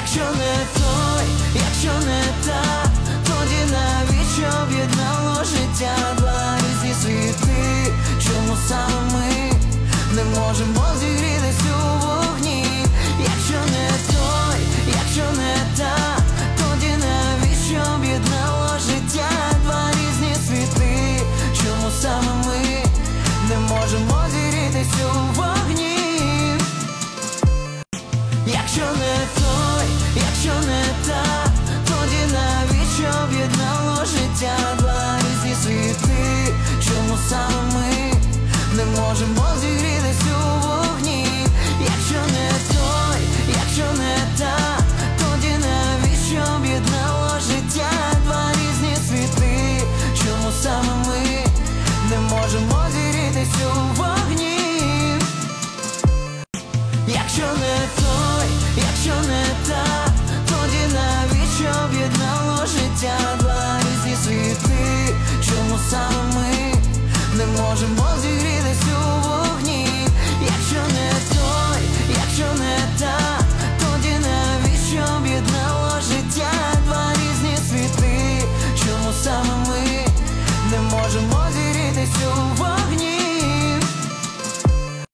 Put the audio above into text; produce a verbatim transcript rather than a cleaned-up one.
Якщо не той, якщо не та, тоді навіщо об'єднало життя? Два різні світи, чому саме ми не можемо зігрітись у вогні? Якщо не той, якщо не та, тоді навіщо об'єднало життя? Два різні світи, чому саме ми не можемо зігрітись у вогні? Якщо не той, якщо не та, тоді навіщо об'єднало життя? Два різні світи, чому саме ми не можемо зігрітись у вогні? Якщо не той, якщо не та, тоді навіщо об'єднало життя? Два різні світи, чому саме ми не можемо зігрітись у вогні? Якщо не той, якщо не та, тоді навіщо об'єднало життя?